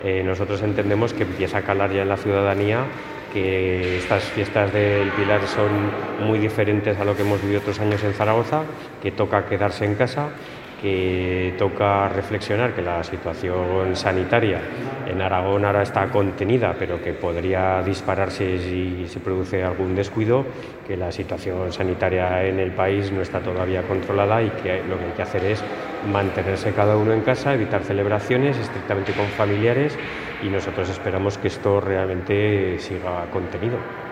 Nosotros entendemos que empieza a calar ya en la ciudadanía que estas fiestas del Pilar son muy diferentes a lo que hemos vivido otros años en Zaragoza, que toca quedarse en casa, que toca reflexionar que la situación sanitaria en Aragón ahora está contenida, pero que podría dispararse si se produce algún descuido, que la situación sanitaria en el país no está todavía controlada y que lo que hay que hacer es mantenerse cada uno en casa, evitar celebraciones estrictamente con familiares, y nosotros esperamos que esto realmente siga contenido.